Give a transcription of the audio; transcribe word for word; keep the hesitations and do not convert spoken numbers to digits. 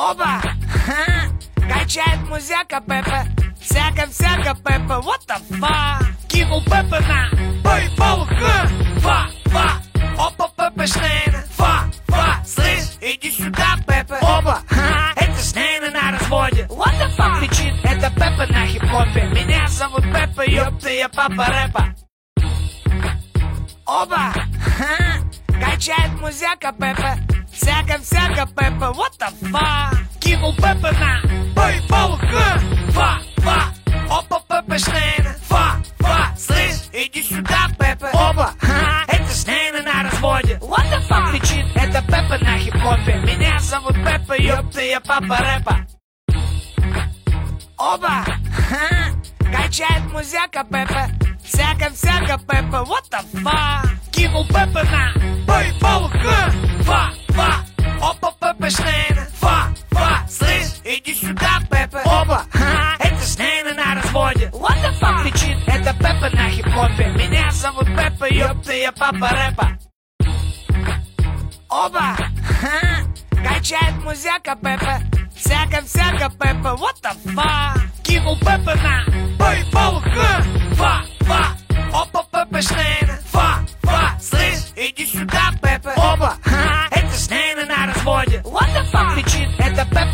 Оба! Ха! Качает музяка Пеппа, всяко-всяко Пеппа, what the fuck? Кинул Пеппа на бейсбол, ха! Фа, фа! Опа, Пеппа Шнейна, фа, фа! Слышь, иди сюда, Пеппа! Оба! Ха! Это Шнейна на разводе, what the fuck? Кричит, это Пеппа на хип-хопе. Меня зовут Пеппа, ёпта, я папа рэпа. Оба! Ха! Качает музяка Пеппа, всяко-всяко Пеппа, what the fuck? Кинул Пеппа на бейсбол, ха! Фа, фа! Опа, Пеппа Шнейна, фа, фа! Слышь, иди сюда, Пеппа! Оба! Ха! Это Шнейна на разводе, what the fuck? Кричит, это Пеппа на хип-хопе. Меня зовут Пеппа, ёпта, я папа рэпа. Оба! Ха! Качает музяка Пеппа, всяко-всяко Пеппа, what the fuck? Кинул Пеппа на бейсбол, ха! Фа, фа! Опа, Пеппа Шнейна, фа, фа! Слышь, иди сюда, Пеппа! Оба! Ха! Это Шнейна на разводе, what the fuck? Кричит, это Пеппа на хип-хопе. Меня зовут Пеппа, ёпта, я папа рэпа. Оба! Ха! Качает музяка Пеппа, всяко-всяко Пеппа, what the fuck? Кинул Пеппа на бейсбол, ха! Фа!